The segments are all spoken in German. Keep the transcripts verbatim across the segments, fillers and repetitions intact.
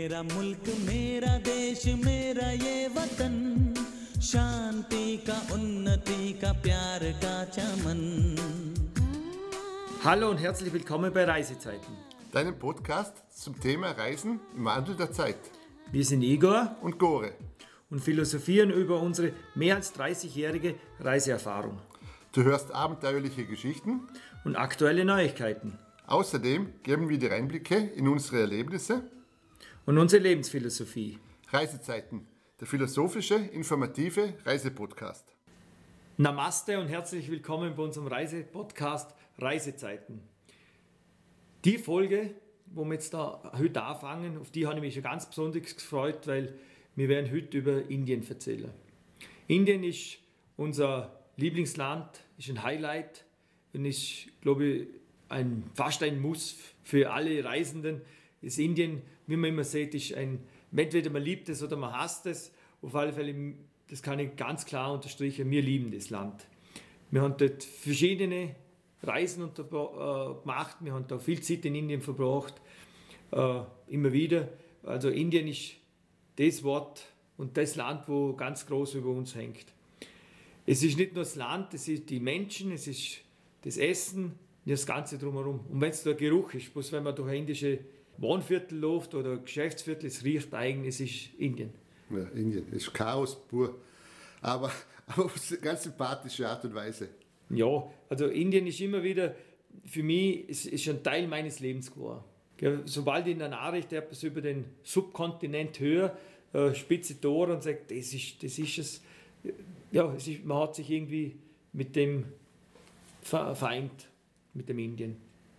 मेरा मुल्क मेरा देश मेरा ये वतन शांति का उन्नति का प्यार का चमन. Hallo und herzlich willkommen bei Reisezeiten. Deinem Podcast zum Thema Reisen im Wandel der Zeit. Wir sind Igor Und Gore. und philosophieren über unsere mehr als dreißigjährige Reiseerfahrung Du hörst abenteuerliche Geschichten. und aktuelle Neuigkeiten Außerdem geben wir dir Einblicke in unsere Erlebnisse. und unsere Lebensphilosophie. Reisezeiten, der philosophische, informative Reisepodcast. Namaste und herzlich willkommen bei unserem Reisepodcast Reisezeiten. Die Folge, wo wir jetzt da heute anfangen, auf die habe ich mich schon ganz besonders gefreut, weil wir werden heute über Indien erzählen. Indien ist unser Lieblingsland, ist ein Highlight und ist, glaube ich, ein, fast ein Muss für alle Reisenden. Das Indien, wie man immer sieht, ist ein, entweder man liebt es oder man hasst es. Auf alle Fälle, das kann ich ganz klar unterstreichen, wir lieben das Land. Wir haben dort verschiedene Reisen unter, äh, gemacht, wir haben da viel Zeit in Indien verbracht, äh, immer wieder. Also Indien ist das Wort und das Land, wo ganz groß über uns hängt. Es ist nicht nur das Land, es sind die Menschen, es ist das Essen, das Ganze drumherum. Und wenn es der Geruch ist, bloß wenn man durch ein indische Wohnviertel läuft oder Geschäftsviertel, es riecht eigen, es ist Indien. Ja, Indien ist Chaos pur, aber, aber auf eine ganz sympathische Art und Weise. Ja, also Indien ist immer wieder, für mich, ist, ist ein Teil meines Lebens geworden. Ja, sobald ich in der Nachricht etwas über den Subkontinent höre, äh, spitze die Ohren und sage, das ist, das ist es. Ja, es ist, man hat sich irgendwie mit dem vereint, mit dem Indien.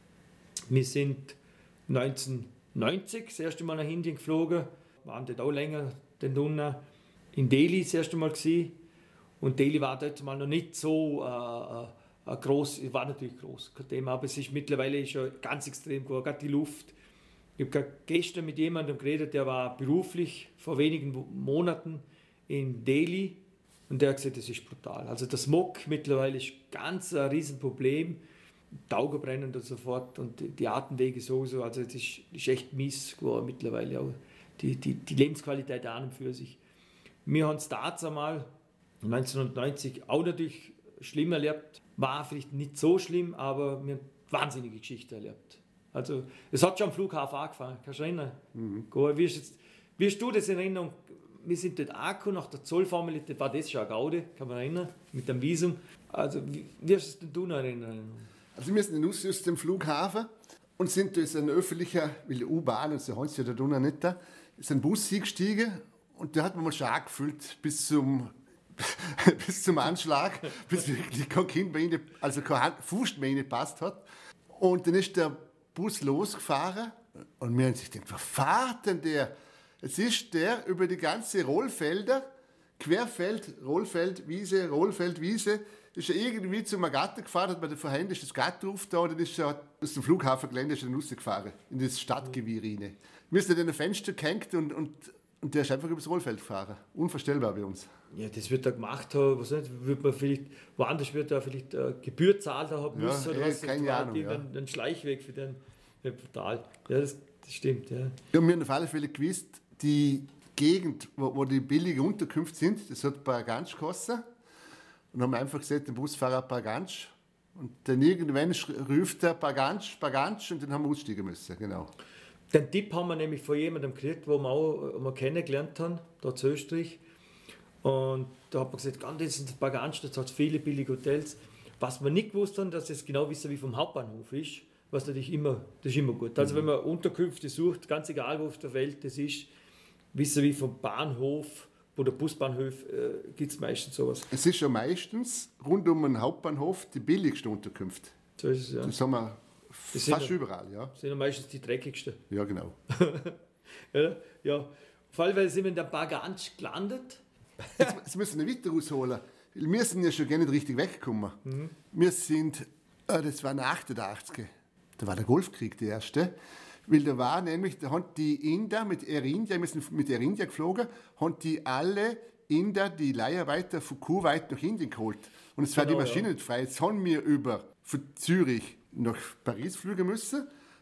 Wir sind neunzehnhundertneunzig das erste Mal nach Indien geflogen, waren dort auch länger denn unten. In Delhi das erste Mal gewesen. Und Delhi war dort mal noch nicht so äh, äh, groß, war natürlich groß, kein Thema, aber es ist mittlerweile schon ganz extrem gut, gerade die Luft. Ich habe gestern mit jemandem geredet, der war beruflich vor wenigen Monaten in Delhi und der hat gesagt, das ist brutal. Also der Smog mittlerweile ist ganz ein Riesenproblem, die Augen brennen und so fort und die Atemwege sowieso, also das ist, ist echt mies geworden mittlerweile, auch die, die, die Lebensqualität an und für sich. Wir haben es damals einmal neunzehnhundertneunzig auch natürlich schlimm erlebt. War vielleicht nicht so schlimm, aber wir haben wahnsinnige Geschichte erlebt. Also, es hat schon am Flughafen angefangen, kannst du dich erinnern? Mhm. Wie, ist jetzt, wie hast du das in Erinnerung? Wir sind dort angekommen, nach der Zollformalität war das schon eine Gaude, kann man erinnern, mit dem Visum. Also, wie, wie hast du noch in Erinnerung? Also wir sind aus, aus dem Flughafen und sind durch einen öffentlichen, weil U-Bahn und so haben sie ja da unten nicht da, ist ein Bus hingestiegen und der hat man mal schon angefüllt bis zum bis zum Anschlag, bis wirklich kein Kind mehr rein, also kein Fuß mehr reingepasst hat. Und dann ist der Bus losgefahren und wir haben sich gedacht, was fährt denn der? Jetzt ist der über die ganze Rollfelder, Querfeld, Rollfeld, Wiese, Rollfeld, Wiese, ist er irgendwie zum Gatter gefahren, hat man vorhin ist das Gatter drauf da und dann ist er aus dem Flughafengelände ist er rausgefahren, in das Stadtgewirr rein. Wir sind an den Fenster gehängt und, und Und der ist einfach übers Rollfeld gefahren. Unvorstellbar bei uns. Ja, das wird er gemacht haben. Was nicht, wird man vielleicht, woanders wird er vielleicht äh, Gebühr zahlt haben müssen. Ja, oder ey, was. keine Das Ahnung, die, ja. den, den Schleichweg für den. Ja, brutal. Ja, das, das stimmt. Ja. Ja, wir haben auf alle Fälle gewusst, die Gegend, wo, wo die billigen Unterkünfte sind, das hat Paragansch gekostet. Und haben einfach gesagt, den Busfahrer Paragansch. Und dann irgendwann ruft er Paragansch, Paragansch und dann haben wir aussteigen müssen. Genau. Den Tipp haben wir nämlich von jemandem gekriegt, den wir auch mal kennengelernt haben, da zu Österreich. Und da hat man gesagt, das sind ein paar ganz, das hat viele billige Hotels. Was wir nicht gewusst haben, dass es genau wissen wie vom Hauptbahnhof ist, was natürlich immer, das ist immer gut. Also wenn man Unterkünfte sucht, ganz egal wo auf der Welt das ist, wissen wie vom Bahnhof oder Busbahnhof äh, gibt es meistens sowas. Es ist ja meistens rund um den Hauptbahnhof die billigste Unterkunft. So ist es, ja. Das haben wir Das fast sind, überall, ja. Das sind ja meistens die dreckigsten. Ja, genau. ja, ja. Auf alle Fälle sind wir in der Baganch gelandet. Jetzt, jetzt müssen wir weiter rausholen. Wir sind ja schon gar nicht richtig weggekommen. Mhm. Wir sind, äh, das war achtundachtzig. Da war der Golfkrieg der erste. Weil da war nämlich, da haben die Inder mit Air India, wir sind mit Air India geflogen, haben die alle Inder, die Leiharbeiter von Kuwait nach Indien geholt. Und es war genau, die Maschine ja. nicht frei. Jetzt haben wir über von Zürich nach Paris fliegen müssen.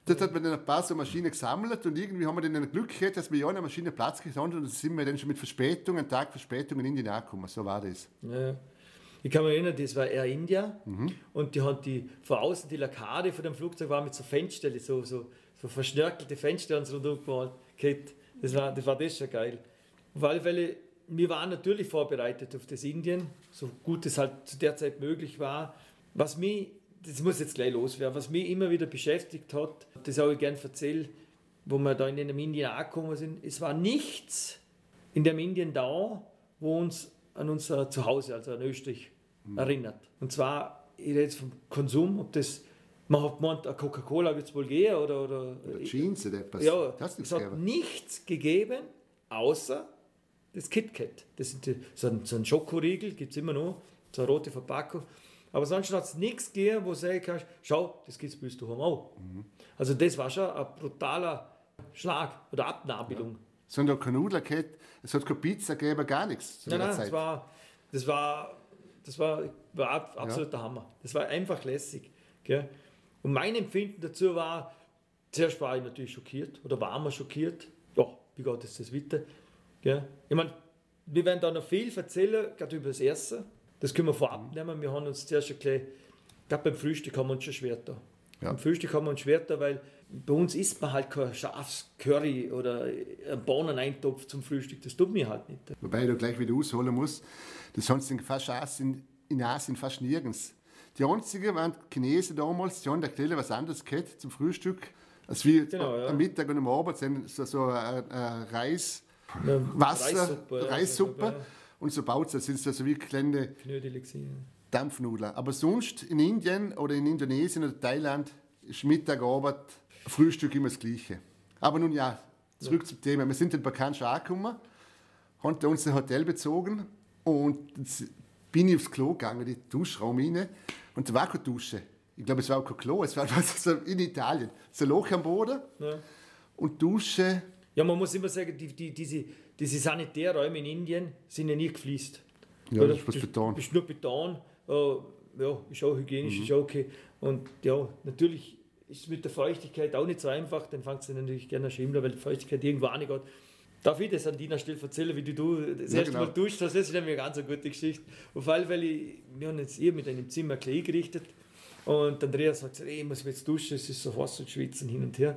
Dort hat man dann ein paar so Maschinen gesammelt und irgendwie haben wir dann ein Glück gehabt, dass wir ja eine Maschine Platz gefunden und dann sind wir dann schon mit Verspätung, einen Tag Verspätung in Indien angekommen. So war das. Ja. Ich kann mich erinnern, das war Air India mhm. und die haben die, von außen die Lakade von dem Flugzeug war mit so Fensterchen, so, so, so verschnörkelte Fenster und so gemalt. Das war, das war das schon geil. Auf alle Fälle, wir waren natürlich vorbereitet auf das Indien, so gut es halt zu der Zeit möglich war. Was mich, das muss jetzt gleich loswerden, was mich immer wieder beschäftigt hat, das habe ich gerne erzählt, wo wir da in dem Indien angekommen sind, es war nichts in dem Indien da, wo uns an unser Zuhause, also an Österreich, mhm. erinnert. Und zwar, ich rede jetzt vom Konsum, ob das, man hat gemeint, eine Coca-Cola wird es wohl gehen oder... Oder, oder Jeans oder etwas. Ja, das es hat gegeben. Nichts gegeben, außer das KitKat. Das ist so ein, so ein Schokoriegel, gibt es immer noch, so eine rote Verpackung. Aber sonst hat es nichts gegeben, wo du sagen kannst, schau, das gibt es bei uns daheim auch. Mhm. Also das war schon ein brutaler Schlag oder Abnabelung. Ja. Es hat keine Nudeln gehabt, es hat keine Pizza gegeben, gar nichts zu nein, der nein, Zeit. Das war, das war, das war, war absoluter ja. Hammer. Das war einfach lässig. Gell? Und mein Empfinden dazu war, zuerst war ich natürlich schockiert, oder war man schockiert. Ja, wie geht das, das weiter? Gell? Ich meine, wir werden da noch viel erzählen, gerade über das Essen. Das können wir vorab nehmen. Wir haben uns zuerst ein bisschen, gerade beim Frühstück haben wir uns schon schwer da. Ja. Beim Frühstück haben wir uns schwer da, weil bei uns isst man halt kein Schafscurry oder einen Bohneneintopf zum Frühstück. Das tut mir halt nicht. Wobei ich da gleich wieder ausholen muss, das haben sie fast in, in Asien fast nirgends. Die einzigen waren die Chinesen damals, die haben da was anderes gehabt zum Frühstück, als wie genau, ja. am Mittag und am Abend so, so ein, ein Reis, ja, Wasser, Reissuppe, Reissuppe ja. und so baut es. Das sind so wie kleine Dampfnudeln. Aber sonst in Indien oder in Indonesien oder Thailand ist Mittag, Abend, Frühstück immer das Gleiche. Aber nun ja, zurück ja. zum Thema. Wir sind in Bakan schon angekommen, haben uns ein Hotel bezogen und bin ich aufs Klo gegangen, in den Duschraum rein, und da war keine Dusche. Ich glaube, es war auch kein Klo, es war so in Italien. So ein Loch am Boden ja. und Dusche. Ja, man muss immer sagen, die, die, diese, diese Sanitärräume in Indien sind ja nie gefliest. Ja, das ist was Beton. Das ist nur Beton. Uh, ja, ist auch hygienisch, mhm. ist auch okay. Und ja, natürlich ist es mit der Feuchtigkeit auch nicht so einfach, dann fängt es natürlich gerne an schimmeln, weil die Feuchtigkeit irgendwo auch nicht geht. Darf ich das an deiner Stelle erzählen, wie du das ja, erste genau. Mal duscht hast? Das ist nämlich eine ganz gute Geschichte. Auf alle Fälle, wir haben jetzt hier mit einem Zimmer ein bisschen eingerichtet und Andreas hat gesagt, ich muss jetzt duschen, es ist so heiß und schwitzen hin und her.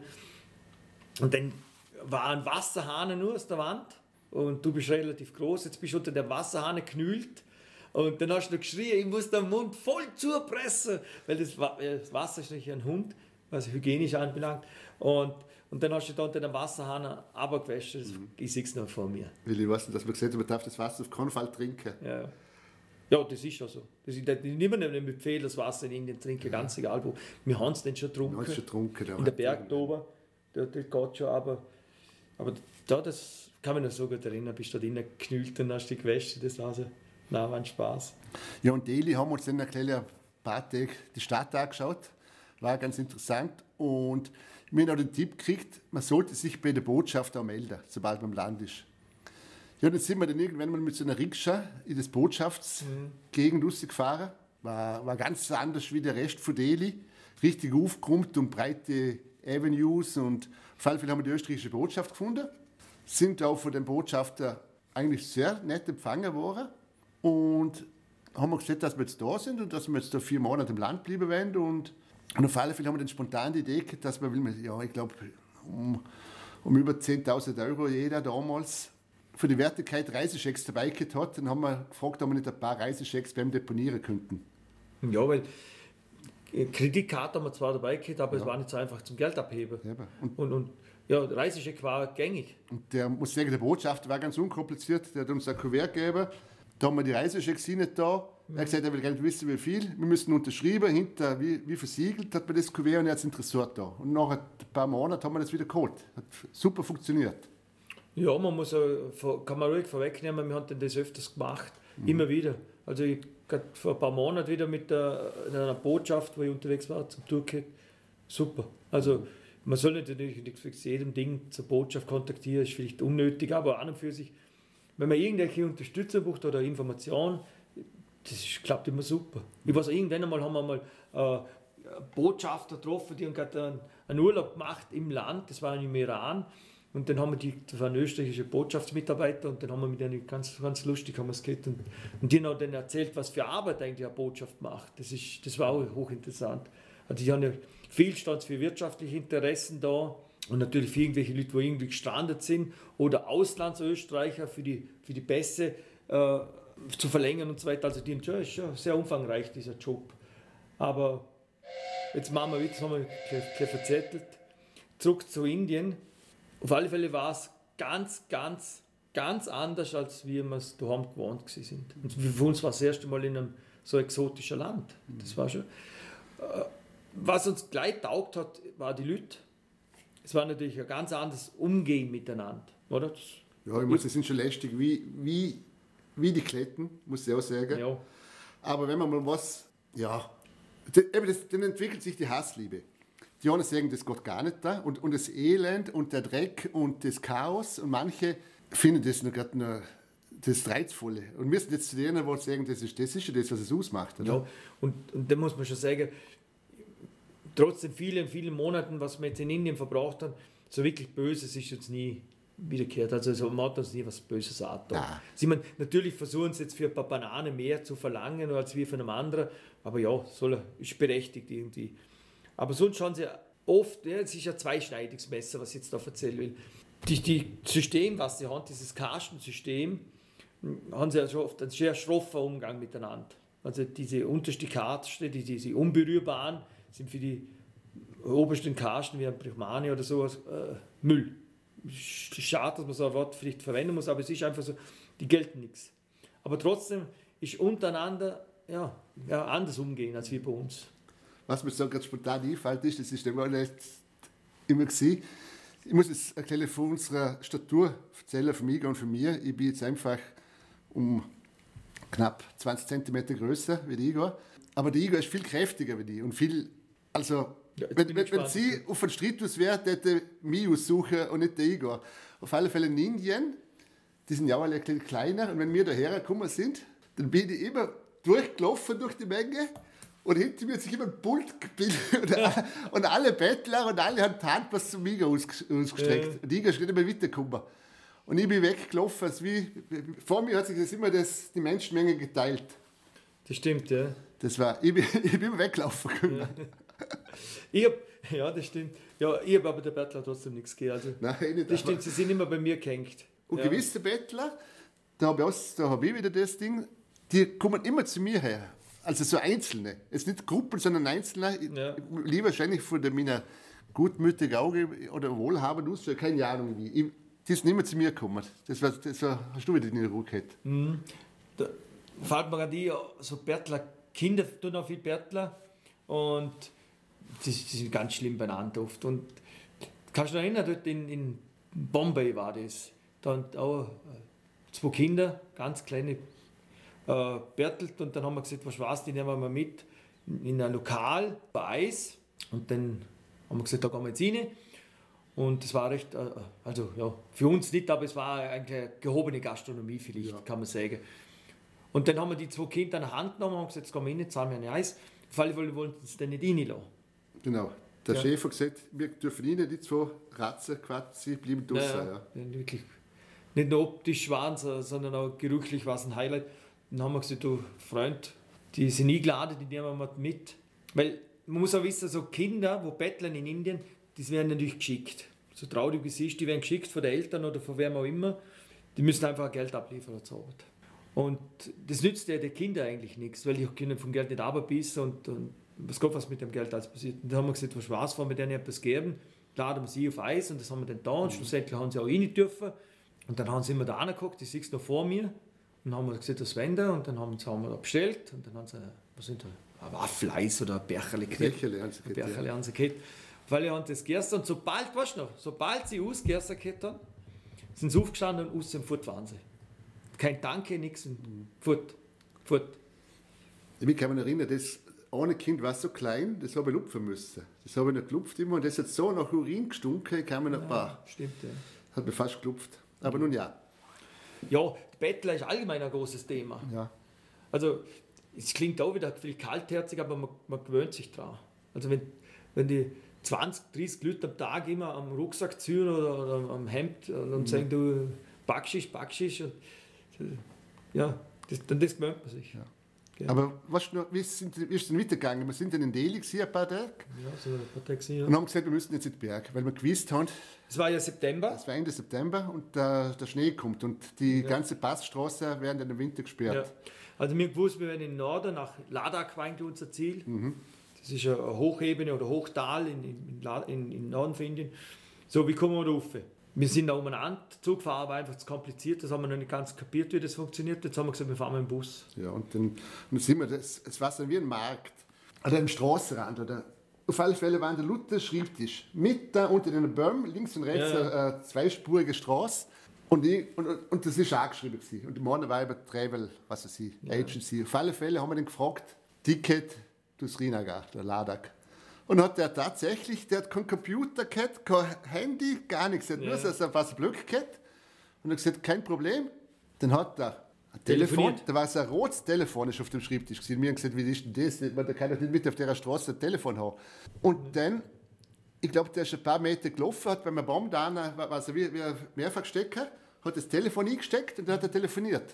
Und dann war ein Wasserhahn nur aus der Wand und du bist relativ groß, jetzt bist du unter der Wasserhahn geknüllt und dann hast du geschrien, ich muss den Mund voll zupressen, weil das, das Wasser ist natürlich ein Hund, was hygienisch anbelangt. Und, und dann hast du da unter dem Wasserhahn runtergewaschen. Mhm. Ich sehe es noch vor mir. Weil ich weiß nicht, dass man gesagt hat, man darf das Wasser auf keinen Fall trinken. Ja, ja das ist schon so. Das ist, niemand empfiehlt das Wasser in Indien trinken, ja. ganz egal wo. Wir haben es dann schon getrunken. Wir haben es schon getrunken. Da in der Berg da oben. Da, da geht schon, aber, aber da, das kann mich noch so gut erinnern. Bist du da drinnen geknüllt und hast dich gewaschen. Das war so, nein, war ein Spaß. Ja, und Delhi haben wir uns dann ein paar Tage die Stadt angeschaut. War ganz interessant und wir haben auch den Tipp gekriegt, man sollte sich bei der Botschaft auch melden, sobald man im Land ist. Ja, dann sind wir dann irgendwann mal mit so einer Rikscha in das Botschaftsgegend rausgefahren. War, war ganz anders wie der Rest von Delhi. Richtig aufgeräumt und breite Avenues und auf jeden Fall haben wir die österreichische Botschaft gefunden. Sind auch von dem Botschafter eigentlich sehr nett empfangen worden und haben wir gesagt, dass wir jetzt da sind und dass wir jetzt da vier Monate im Land bleiben werden und Und auf alle Fälle haben wir dann spontan die Idee gehabt, dass wir, ja, ich glaube, um, um über zehntausend Euro jeder damals für die Wertigkeit Reisechecks dabei gehabt hat. Dann haben wir gefragt, ob wir nicht ein paar Reisechecks beim Deponieren könnten. Ja, weil Kreditkarte haben wir zwar dabei gehabt, aber ja. es war nicht so einfach zum Geld abheben. Ja, und, und, und ja, Reisecheck war gängig. Und der, muss sagen, der Botschafter war ganz unkompliziert. Der hat uns ein Kuvert gegeben. Da haben wir die Reisechecks nicht da. Er hat gesagt, er will gar nicht wissen, wie viel. Wir müssen unterschreiben, hinter, wie, wie versiegelt hat man das Kuvert und er hat es interessiert da. Und nach ein paar Monaten haben wir das wieder geholt. Hat super funktioniert. Ja, man muss, kann man ruhig vorwegnehmen, wir haben das öfters gemacht, mhm. immer wieder. Also ich gerade vor ein paar Monaten wieder mit der, einer Botschaft, wo ich unterwegs war, zum Tourkit. Super. Also man soll natürlich nicht für jedem Ding zur Botschaft kontaktieren, ist vielleicht unnötig, aber an und für sich, wenn man irgendwelche Unterstützung braucht oder Informationen, das ist, klappt immer super. Ich weiß, irgendwann einmal haben wir mal äh, Botschafter getroffen, die haben gerade einen, einen Urlaub gemacht im Land, das war im Iran. Und dann haben wir die, das waren österreichische Botschaftsmitarbeiter und dann haben wir mit denen ganz, ganz lustig haben wir es geredet und, und die haben dann erzählt, was für Arbeit eigentlich eine Botschaft macht. Das, ist, das war auch hochinteressant. Also die haben ja viel Stand für wirtschaftliche Interessen da und natürlich für irgendwelche Leute, die irgendwie gestrandet sind oder Auslandsösterreicher für die, für die Pässe äh, zu verlängern und so weiter. Also die, ja, ist schon sehr umfangreich, dieser Job. Aber jetzt machen wir wieder, das haben wir gleich verzettelt, zurück zu Indien. Auf alle Fälle war es ganz, ganz, ganz anders, als wir es daheim gewohnt sind. Und für uns war es das erste Mal in einem so exotischen Land. Das war schon. Was uns gleich taugt hat, war die Leute. Es war natürlich ein ganz anderes Umgehen miteinander. Oder? Das Ja, ich muss, sie sind schon lästig, wie, wie, wie die Kletten, muss ich auch sagen. ja. Aber wenn man mal was, ja, d- eben das, dann entwickelt sich die Hassliebe. Die einen sagen, das geht gar nicht da. Und, und das Elend und der Dreck und das Chaos. Und manche finden das noch gerade noch das Reizvolle. Und wir sind jetzt zu denen, die sagen, das ist das, ist ja das, was es ausmacht. Oder? Ja, und, und da muss man schon sagen, trotz den vielen, vielen Monaten, was wir jetzt in Indien verbracht haben, so wirklich Böses ist jetzt nie wiederkehrt. Also so, man hat uns nie was Böses angetan. Sie man, natürlich versuchen sie jetzt für ein paar Bananen mehr zu verlangen als wir von einem anderen, aber ja, soll er, ist berechtigt irgendwie. Aber sonst schauen sie oft, ja, es ist ein zweischneidiges Messer, was ich jetzt da erzählen will. Die, die System, was sie haben, dieses Kastensystem, haben sie ja schon oft einen sehr schroffer Umgang miteinander. Also diese unterste Kaste, die, diese unberührbaren, sind für die obersten Kasten wie ein Brahmani oder sowas äh, Müll. Schade, dass man so ein Wort vielleicht verwenden muss, aber es ist einfach so, die gelten nichts. Aber trotzdem ist untereinander ja, ja, anders umgehen als wir bei uns. Was mir so ganz spontan einfällt, ist, das ist immer nicht immer gewesen. Ich muss jetzt ein bisschen von unserer Statur erzählen, von mir und von mir. Ich bin jetzt einfach um knapp zwanzig Zentimeter größer wie der Igor. Aber der Igor ist viel kräftiger wie ich und viel, also Ja, jetzt wenn, bin wenn, ich wenn gespannt. sie auf den Stritus wäre, hätte mich aussuchen und nicht der Igor. Auf alle Fälle in Indien, die sind ja auch alle ein bisschen kleiner und wenn wir daher gekommen sind, dann bin ich immer durchgelaufen durch die Menge und hinter mir hat sich immer ein Pult gebildet und, alle- und alle Bettler und alle haben die Hand was zum Igor ausges- ausgestreckt. Ja. Und der Igor ist nicht mehr weitergekommen. Und ich bin weggelaufen, also wie, vor mir hat sich das immer das, die Menschenmenge geteilt. Das stimmt, ja. Das war, ich bin, ich bin immer weggelaufen können. Ich hab, ja, das stimmt. Ja, ich habe aber der Bettler trotzdem nichts gegeben. Also, Nein, eh nicht, das aber- stimmt, sie sind immer bei mir gehängt. Und ja. gewisse Bettler, da habe ich, auch- da hab ich wieder das Ding, die kommen immer zu mir her. Also so Einzelne. Jetzt nicht Gruppen, sondern Einzelne. Ja. Lieber wahrscheinlich von der meiner gutmütigen Auge oder wohlhabend Ausschau, keine Ahnung wie. Ich, die sind immer zu mir gekommen. Das, war, das war, hast du wieder in der Ruhe gehabt. Da fällt mir gerade ein, so Bettler, Kinder tun auch viel Bettler und die, die sind ganz schlimm beieinander oft. Und kannst du dich erinnern, dort in, in Bombay war das. Da haben auch äh, zwei Kinder, ganz kleine, äh, bettelt und dann haben wir gesagt, was war's, die nehmen wir mal mit in ein Lokal bei Eis und dann haben wir gesagt, da gehen wir jetzt rein. Und das war recht, äh, also ja, für uns nicht, aber es war eigentlich eine gehobene Gastronomie vielleicht, Ja. kann man sagen. Und dann haben wir die zwei Kinder an der Hand genommen und haben gesagt, jetzt gehen wir rein, zahlen wir ein Eis. Auf alle Fälle wollten sie dann nicht reinlassen. Genau. Der Ja. Chef hat gesagt, wir dürfen rein, die zwei Ratzen, Quatzi, bleiben draußen. Ja, Ja. ja. Wirklich, nicht nur optisch waren sie, sondern auch gerüchlich war es ein Highlight. Dann haben wir gesagt, du Freund, die sind eingeladen, die nehmen wir mit. Weil man muss auch wissen, so Kinder, die betteln in Indien, die werden natürlich geschickt. So traurig wie es ist, die werden geschickt von den Eltern oder von wem auch immer. Die müssen einfach Geld abliefern zur Arbeit. Und das nützt ja den Kindern eigentlich nichts, weil die können vom Geld nicht runterbissen und, und was Gott, was mit dem Geld alles passiert. Und da haben wir gesagt, was war's, wollen wir denen etwas geben, laden wir sie auf Eis und das haben wir dann da und schlussendlich haben sie auch rein dürfen. Und dann haben sie immer da angeguckt, ich sehe es noch vor mir und dann haben wir gesagt, das wenden und dann haben, haben wir da bestellt und dann haben sie, was sind da, ein Waffeleis oder ein Becherli gekriegt. Becherli haben sie gekriegt, Becherli ja. haben sie gekriegt. Weil ich das gegessen und sobald, weißt du noch, sobald sie ausgegessen haben, sind sie aufgestanden und aus dem Furt waren sie. Kein Danke, nichts und fort, fort. Ich kann mich erinnern, das eine Kind war so klein, das habe ich lupfen müssen. Das habe ich nicht gelupft immer und das hat so nach Urin gestunken, ich kann mir nicht, bah, Stimmt, ja. hat mir fast gelupft. Aber nun ja. Ja, der Bettler ist allgemein ein großes Thema. ja. Also, es klingt auch wieder viel kaltherzig, aber man, man gewöhnt sich dran. Also, wenn, wenn die, zwanzig, dreißig Leute am Tag immer am Rucksack ziehen oder, oder am Hemd und mhm. sagen, du Backschisch, Backschisch. Und, ja, das, dann das gewöhnt man sich. Ja. Aber weißt du, wie, sind, wie ist es denn weitergegangen? Wir sind dann in Delhi gewesen, ein paar Tage. Ja, so ein paar Tage gewesen, ja. Und haben gesagt, wir müssen jetzt in den Berg, weil wir gewusst haben, es war ja September. Es war Ende September und der, der Schnee kommt und die ja. ganze Passstraße werden dann im Winter gesperrt. Ja. Also wir gewusst, wir werden in den Norden, nach Ladakh war eigentlich unser Ziel. Mhm. Das ist eine Hochebene oder Hochtal in, in, in, in Norden von Indien. So, wie kommen wir da rauf? Wir sind da umeinander, Zug gefahren, war einfach zu kompliziert, das haben wir noch nicht ganz kapiert, wie das funktioniert. Jetzt haben wir gesagt, wir fahren mit dem Bus. Ja, und dann, und dann sind wir, das, es war so wie ein Markt, oder im Straßenrand, oder auf alle Fälle war der Luther Schreibtisch, mit da unter den Bäumen, links und rechts ja, ja. eine zweispurige Straße. Und, ich, und, und das ist angeschrieben gewesen. Und morgen war über Travel, was weiß ich, ja. Agency. Auf alle Fälle haben wir den gefragt, Ticket durch Srinagar, der Ladakh. Und hat der tatsächlich, der hat keinen Computer gehabt, kein Handy, gar nichts. Er hat ja. nur so ein paar Blöcke gehabt. Und er hat gesagt, kein Problem. Dann hat er ein Telefon, da war so ein rotes Telefon ist auf dem Schreibtisch gewesen. Wir haben gesagt, wie ist denn das? Man kann doch nicht mit auf der Straße ein Telefon haben. Und dann, ich glaube, der ist ein paar Meter gelaufen, hat beim Baum da, war so wie, wie ein Mehrfachstecker, hat das Telefon eingesteckt und dann hat er telefoniert.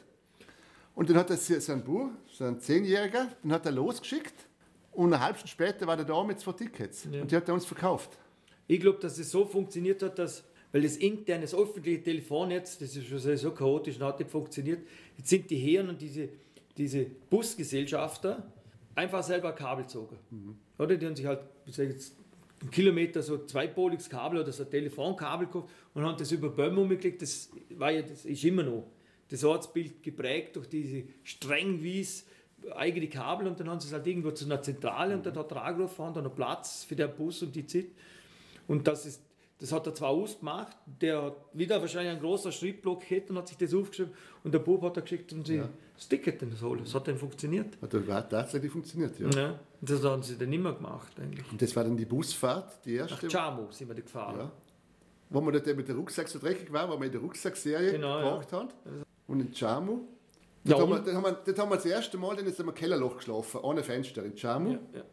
Und dann hat er so einen Bub, so einen Zehnjähriger, den hat er losgeschickt. Und eine halbe Stunde später war der da mit zwei Tickets. Ja. Und die hat er uns verkauft. Ich glaube, dass es so funktioniert hat, dass, weil das interne, das öffentliche Telefonnetz, das ist schon so chaotisch, hat nicht funktioniert. Jetzt sind die Herren und diese, diese Busgesellschafter einfach selber Kabel gezogen. Mhm. Oder? Die haben sich halt, ich sage jetzt, einen Kilometer so ein zweipoliges Kabel oder so ein Telefonkabel gekauft und haben das über Bäume umgelegt. Das, war ja, das ist immer noch das Ortsbild geprägt durch diese streng wies eigene Kabel und dann haben sie es halt irgendwo zu einer Zentrale und dann hat er angerufen, haben da noch Platz für den Bus und die Zeit. Und das, ist, das hat er zwar ausgemacht, der hat wieder wahrscheinlich einen großen Schrittblock gehabt und hat sich das aufgeschrieben und der Bub hat er geschickt und sie ja. das Ticket dann holen. Das hat dann funktioniert. Hat dann tatsächlich funktioniert, ja. ja. Das haben sie dann immer gemacht eigentlich. Und das war dann die Busfahrt, die erste? Nach Jammu sind wir da gefahren. Ja. Wo wir dort mit der Rucksack so dreckig waren, wo wir in der Rucksackserie genau, gebraucht ja. haben. Und in Jammu. Ja, dort, haben wir, dort, haben wir, dort haben wir das erste Mal dann jetzt im Kellerloch geschlafen, ohne Fenster in Jammu. Ja, ja.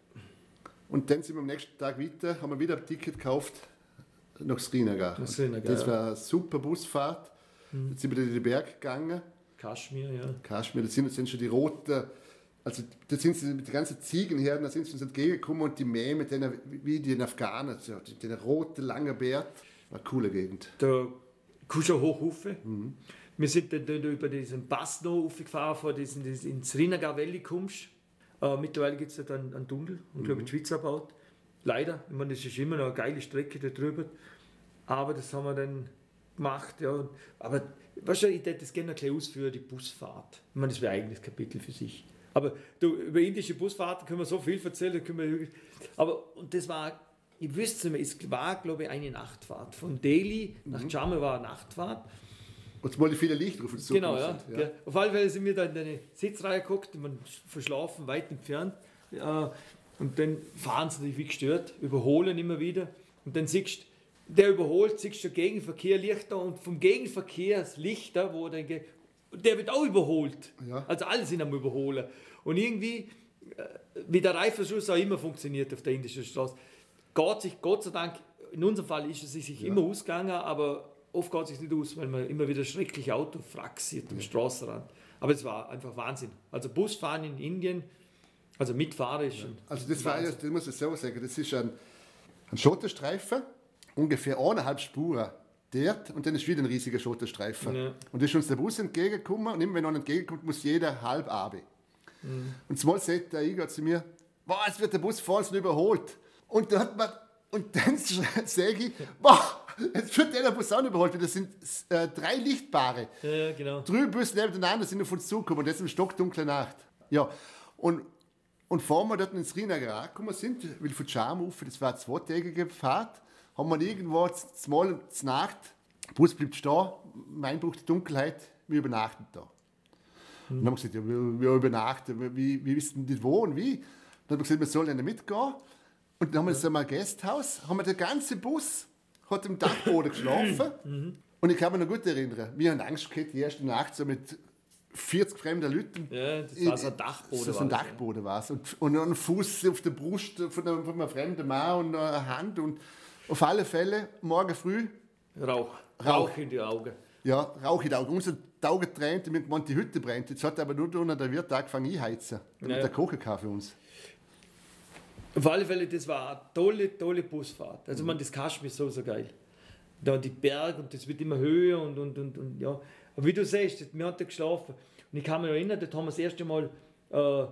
Und dann sind wir am nächsten Tag weiter, haben wir wieder ein Ticket gekauft nach Srinagar. Nach Srinagar das war eine super Busfahrt. Mhm. Jetzt sind wir in den Berg gegangen. Kaschmir, ja. Kaschmir, da sind, sind schon die roten, also da sind sie mit den ganzen Ziegenherden, da sind sie uns entgegengekommen und die Mähen mit denen, wie die in Afghanen, so, den roten, langen Bärt. War eine coole Gegend. Da kannst du hoch rauf. Mhm. Wir sind dann, dann über diesen Pass noch aufgefahren, vor diesen, diesen in Srinagar Valley kommst. Äh, mittlerweile gibt es da einen, einen Tunnel, und mhm. glaube ich, die Schweiz baut. Leider, ich meine, das ist immer noch eine geile Strecke da drüber. Aber das haben wir dann gemacht. Ja. Aber weißt du, ich hätte das gerne ein bisschen ausführen, die Busfahrt. Ich meine, das wäre ein eigenes Kapitel für sich. Aber du, über indische Busfahrten können wir so viel erzählen. Können wir, aber und das war, ich wüsste nicht mehr, es war, glaube ich, eine Nachtfahrt. Von Delhi mhm. nach Jammu war eine Nachtfahrt. Und mal viele Lichter auf uns zu. Genau, ja. ja. Auf alle Fälle sind wir da in eine Sitzreihe geguckt, man verschlafen, weit entfernt. Äh, und dann fahren sie natürlich wie gestört, überholen immer wieder. Und dann siehst du, der überholt, siehst du Gegenverkehr, Lichter und vom Gegenverkehr das Lichter, wo dann geht, der wird auch überholt. Ja. Also alle sind am Überholen. Und irgendwie, wie der Reifenschluss auch immer funktioniert auf der indischen Straße, geht sich Gott sei Dank, in unserem Fall ist es sich ja. immer ausgegangen, aber oft geht es sich nicht aus, weil man immer wieder schreckliche Autofracks sieht am ja. Straßenrand. Aber es war einfach Wahnsinn. Also Busfahren in Indien, also mitfahren ist schon. Also das war, das muss ich so sagen, das ist ein, ein Schotterstreifen, ungefähr eineinhalb Spuren dort und dann ist wieder ein riesiger Schotterstreifen. Ja. Und da ist uns der Bus entgegengekommen und immer wenn einer entgegenkommt, muss jeder halb runter. Mhm. Und zumal sagt der Igor zu mir, boah, jetzt wird der Bus voll überholt. Und dann, hat man, und dann sage ich, boah, jetzt wird der Bus auch überholt, weil das sind äh, drei Lichtbare. Ja, genau. Drei Busse nebeneinander sind auf uns zugekommen und das ist eine stockdunkle Nacht. Ja, und, und bevor wir dort in Srinagar angekommen sind, weil von Jammu, das war eine zweitägige Fahrt, haben wir irgendwo zumal zur Nacht, der Bus bleibt stehen, mein Buch die Dunkelheit, wir übernachten da. Mhm. Und dann haben wir gesagt, ja, wir, wir übernachten, wie, wie wissen die wo und wie? Dann haben wir gesagt, wir sollen nicht mitgehen. Und dann haben wir so ein Gasthaus, haben wir den ganzen Bus hat im Dachboden geschlafen. Mhm. Und ich kann mich noch gut erinnern, wir haben Angst gehabt, die erste Nacht so mit vierzig fremde Leute. Ja, das war so ein Dachboden. So, so ein war das, Dachboden war es. Und, und ein Fuß auf der Brust von einem, von einem fremden Mann und eine Hand. Und auf alle Fälle, morgen früh, ja. Rauch. Rauch. Rauch in die Augen. ja, Rauch in die Augen. Unsere Augen tränt, wir gemeint, die Hütte brennt. Jetzt hat aber nur der Wirt angefangen einheizen, damit Ja. er kochen kann für uns. Auf alle Fälle, das war eine tolle, tolle Busfahrt. Also, man, das Kaschmir ist so, so geil. Da die Berge und das wird immer höher und, und, und, und ja. Aber wie du siehst, wir haben da geschlafen. Und ich kann mich erinnern, dort haben wir das erste Mal äh,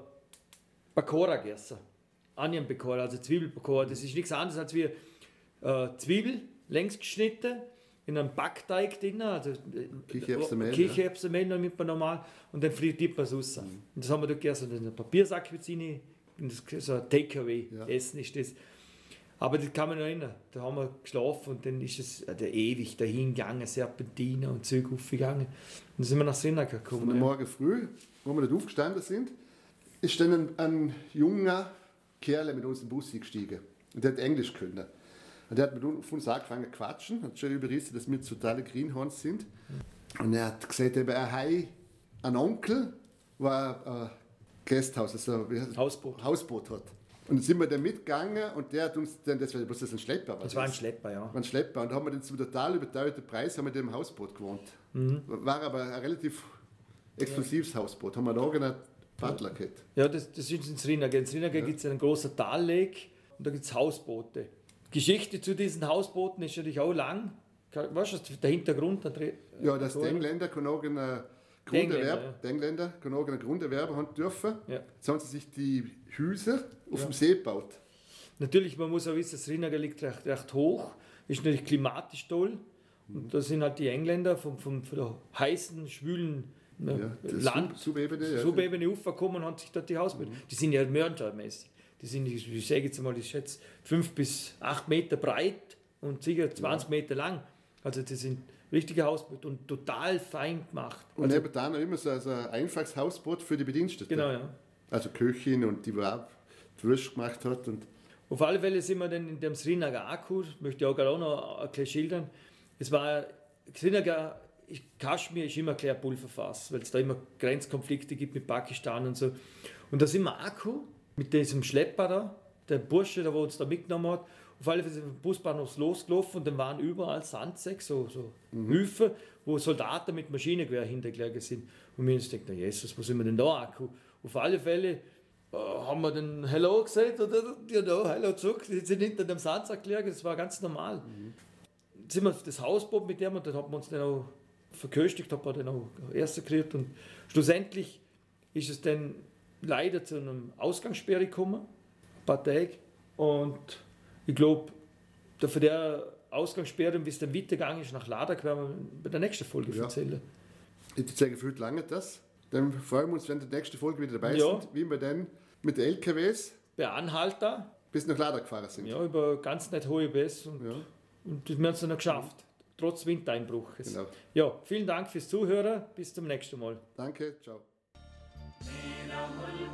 Pakora gegessen. Onion Pakora, also Zwiebelpakora. Das ist nichts anderes als wie äh, Zwiebel, längs geschnitten, in einem Backteig drin, also äh, Kichererbsenmehl, Kichererbsenmehl ja. nimmt man normal und dann frittiert man es raus. Mhm. Und das haben wir dort gegessen. Und in einen Papiersack wird rein, das so ein Takeaway-Essen ja. ist das. Aber das kann man noch erinnern. Da haben wir geschlafen und dann ist es äh, der ewig dahin gegangen, Serpentine und Zeug aufgegangen. Und dann sind wir nach Srinagar gekommen. Und ja. morgen früh, wo wir dort aufgestanden sind, ist dann ein, ein junger Kerl mit uns in den Bus gestiegen. Und der hat Englisch können. Und der hat mit uns angefangen zu quatschen, hat schon überrissen, dass wir totale Greenhorns sind. Und er hat gesagt, er hat einen Onkel, der ein Gasthaus, also wie heißt das? Hausboot. Hausboot hat. Und dann sind wir dann mitgegangen und der hat uns dann, das war bloß das ein Schlepper. Das war ein Schlepper, ja. Ein Schlepper. Und da haben wir dann zum total überteuerten Preis haben wir in dem Hausboot gewohnt. Mhm. War aber ein relativ exklusives ja. Hausboot. Haben wir da einen Butler gehabt. Ja, das, das ist in Srinagar. In Srinagar ja. gibt es einen großen Tallake und da gibt es Hausboote. Die Geschichte zu diesen Hausbooten ist natürlich auch lang. Weißt du, der Hintergrund? Der ja, dass die Engländer können auch einen Grunderwerb, ja. die Engländer können auch einen Grunderwerb haben dürfen. Ja. Jetzt haben sie sich die Häuser auf ja. dem See gebaut. Natürlich, man muss auch wissen, Srinagar liegt recht, recht hoch, ist natürlich klimatisch toll. Und da sind halt die Engländer vom, vom, von der heißen, schwülen ja, Land, Subebene, ja. Subebene aufgekommen und haben sich dort die Hausboote. Mhm. Die sind ja mördermäßig. Die sind, ich, ich sage jetzt mal, ich schätze fünf bis acht Meter breit und sicher zwanzig ja. Meter lang. Also das sind richtige Hausboote und total fein gemacht. Und also, nebenan noch immer so ein einfaches Hausboot für die Bediensteten. Genau, ja. Also Köchin und die war die Würst gemacht hat. Und auf alle Fälle sind wir dann in dem Srinagar Akku, möchte ich auch gerade auch noch ein bisschen schildern. Es war, Srinagar, Kaschmir ist immer ein Pulverfass, weil es da immer Grenzkonflikte gibt mit Pakistan und so. Und da sind wir Akku mit diesem Schlepper da, der Bursche, der uns da mitgenommen hat. Auf alle Fälle sind wir vom Busbahnhof losgelaufen und dann waren überall Sandsäcke, so, so mhm. Höfe, wo Soldaten mit Maschinengewehr hintergelegen sind. Und wir haben uns gedacht, na Jesus, wo sind wir denn da, Akku? Auf alle Fälle äh, haben wir dann Hello gesagt oder ja, no, Hello zurück. Die sind hinter dem Sandsack gelegen, das war ganz normal. Mhm. Dann sind wir auf das Hausboot mit dem und dann haben wir uns dann auch verköstigt, haben wir dann auch Essen gekriegt und schlussendlich ist es dann leider zu einem Ausgangssperre gekommen, ein paar Tage. Und ich glaube, für der Ausgangssperre, bis es dann weitergegangen ist nach Ladakh, werden wir bei der nächsten Folge ja. erzählen. Ich habe gefühlt lange das. Dann freuen wir uns, wenn wir in der nächsten Folge wieder dabei ja. sind, wie wir dann mit den L K Ws bei Anhalter bis nach Ladakh gefahren sind. Ja, über ganz nicht hohe Bässe und, ja. und das haben wir es noch geschafft, mhm. trotz Windeinbruches. Genau. Ja, vielen Dank fürs Zuhören, bis zum nächsten Mal. Danke, ciao.